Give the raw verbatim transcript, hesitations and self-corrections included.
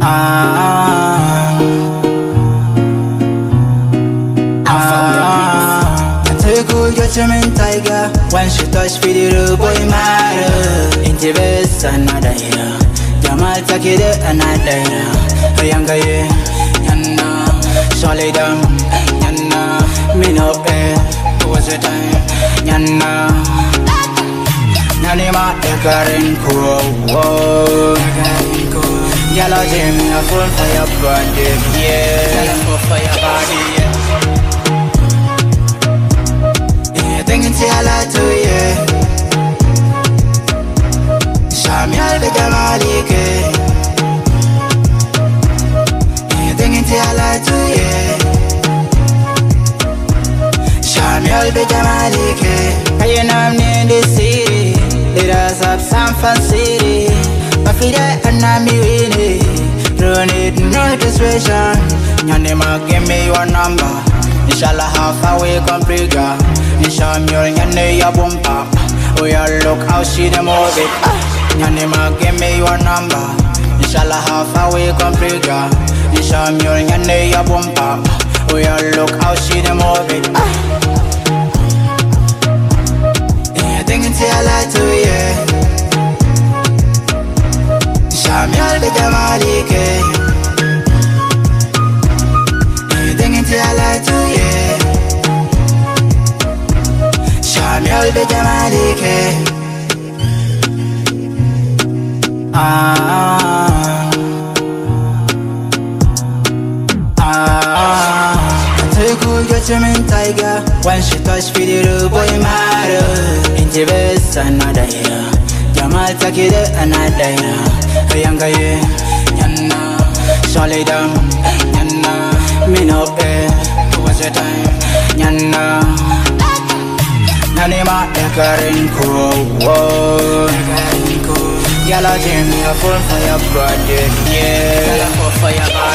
Ah, ah, I take good judgment tiger. When she touch for the road, boy matter. Into best another year. Jamal take it another year. A younger year, yana. Solid down, yana. Me no pay. Was the time, yana. Nanima ekarin ko. Yellow Jim, a full for your body, yeah. Full for your body, yeah. Yeah, thinking to your light too, yeah. Shami al be jamalike. Yeah, thinking to your light too, yeah. Shami al be jamalike. Hey, you know I'm in the city. Let us have some fancy. I feel that and I'm winning. Don't need no persuasion. Nyanima give me your number. Inshallah half away come bigger. Inshallah you're your bumper. We all look how she the move it. Nyanima give me your number. Inshallah half away come bigger. Inshallah you're your bumper. We all look how she the move it. Yeah, thinking to your light too, yeah. Shami al be jamalike. You thinking to your light too, yeah. Shami al be jamalike. Ah, ah. Take good judgment tiger. When she touch for the road, boy matter. Into best another year. Jamal take it another year. A younger year, yana. Solid down, yana. Me no pay. Was the time, yana. Nanima ekarin ko. Yellow Jim, a full for your body, yeah. Full for your body.